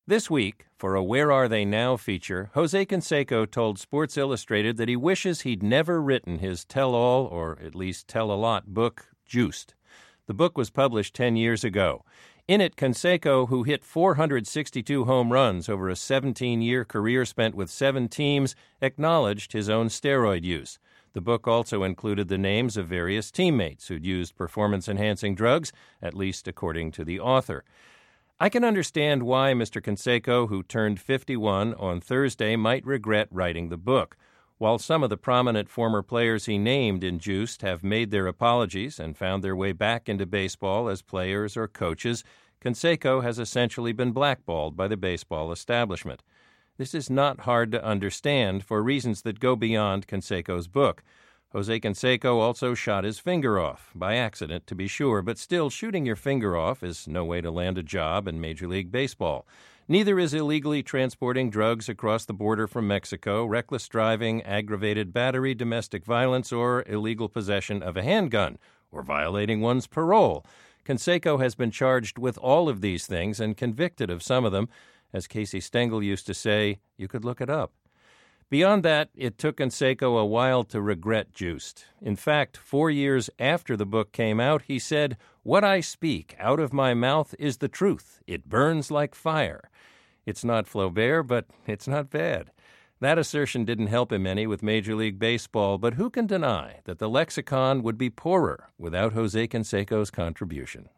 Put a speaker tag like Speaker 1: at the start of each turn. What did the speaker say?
Speaker 1: This week, for a Where Are They Now feature, Jose Canseco told Sports Illustrated that he wishes he'd never written his tell-all, or at least tell-a-lot book, Juiced. The book was published 10 years ago. In it, Canseco, who hit 462 home runs over a 17-year career spent with 7 teams, acknowledged his own steroid use. The book also included the names of various teammates who'd used performance-enhancing drugs, at least according to the author. I can understand why Mr. Canseco, who turned 51 on Thursday, might regret writing the book. While some of the prominent former players he named in Juiced have made their apologies and found their way back into baseball as players or coaches, Canseco has essentially been blackballed by the baseball establishment. This is not hard to understand for reasons that go beyond Canseco's book. Jose Canseco also shot his finger off, by accident to be sure, but still shooting your finger off is no way to land a job in Major League Baseball. Neither is illegally transporting drugs across the border from Mexico, reckless driving, aggravated battery, domestic violence, or illegal possession of a handgun, or violating one's parole. Canseco has been charged with all of these things and convicted of some of them. As Casey Stengel used to say, you could look it up. Beyond that, it took Canseco a while to regret Juiced. In fact, 4 years after the book came out, he said, "What I speak out of my mouth is the truth. It burns like fire." It's not Flaubert, but it's not bad. That assertion didn't help him any with Major League Baseball, but who can deny that the lexicon would be poorer without Jose Canseco's contribution?